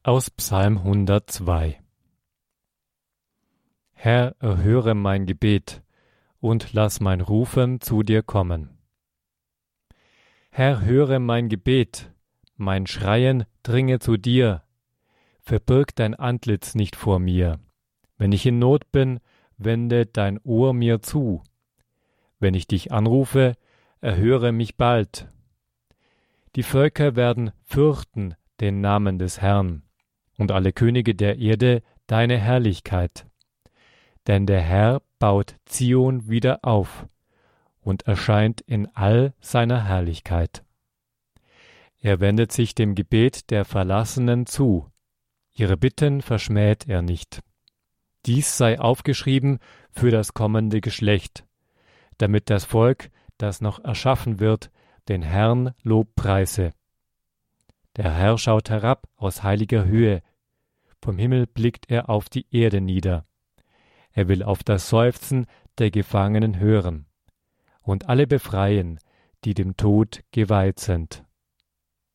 Aus Psalm 102. Herr, erhöre mein Gebet und lass mein Rufen zu dir kommen. Herr, höre mein Gebet, mein Schreien dringe zu dir. Verbirg dein Antlitz nicht vor mir. Wenn ich in Not bin, wende dein Ohr mir zu. Wenn ich dich anrufe, erhöre mich bald. Die Völker werden fürchten den Namen des Herrn und alle Könige der Erde deine Herrlichkeit. Denn der Herr baut Zion wieder auf und erscheint in all seiner Herrlichkeit. Er wendet sich dem Gebet der Verlassenen zu. Ihre Bitten verschmäht er nicht. Dies sei aufgeschrieben für das kommende Geschlecht, damit das Volk, das noch erschaffen wird, den Herrn Lobpreise. Der Herr schaut herab aus heiliger Höhe. Vom Himmel blickt er auf die Erde nieder. Er will auf das Seufzen der Gefangenen hören und alle befreien, die dem Tod geweiht sind.